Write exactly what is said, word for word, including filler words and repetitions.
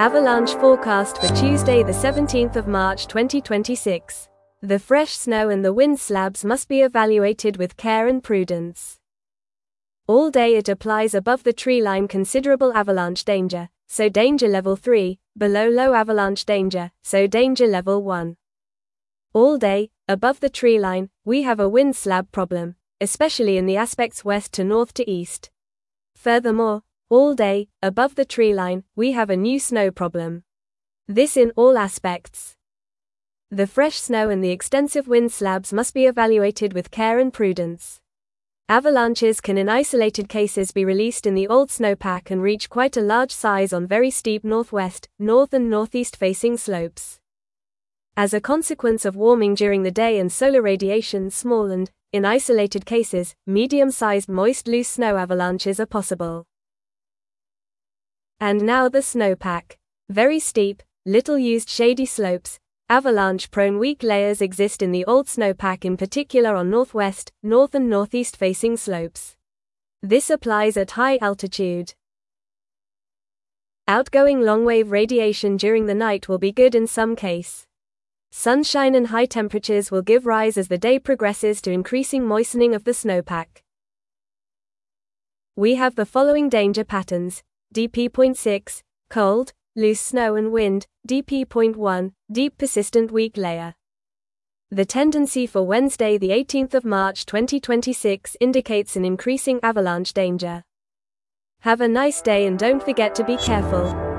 Avalanche forecast for Tuesday the seventeenth of March twenty twenty-six. The fresh snow and the wind slabs must be evaluated with care and prudence. All day it applies above the tree line considerable avalanche danger, so danger level three, below low avalanche danger, so danger level one. All day, above the tree line, we have a wind slab problem, especially in the aspects west to north to east. Furthermore, all day, above the tree line, we have a new snow problem. This in all aspects. The fresh snow and the extensive wind slabs must be evaluated with care and prudence. Avalanches can in isolated cases be released in the old snowpack and reach quite a large size on very steep northwest, north and northeast facing slopes. As a consequence of warming during the day and solar radiation, small and, in isolated cases, medium-sized moist loose snow avalanches are possible. And now the snowpack. Very steep, little used shady slopes, avalanche-prone weak layers exist in the old snowpack, in particular on northwest, north and northeast facing slopes. This applies at high altitude. Outgoing long-wave radiation during the night will be good in some case. Sunshine and high temperatures will give rise as the day progresses to increasing moistening of the snowpack. We have the following danger patterns: D P zero point six, cold, loose snow and wind, D P zero point one, deep persistent weak layer. The tendency for Wednesday the eighteenth of March twenty twenty-six indicates an increasing avalanche danger. Have a nice day and don't forget to be careful.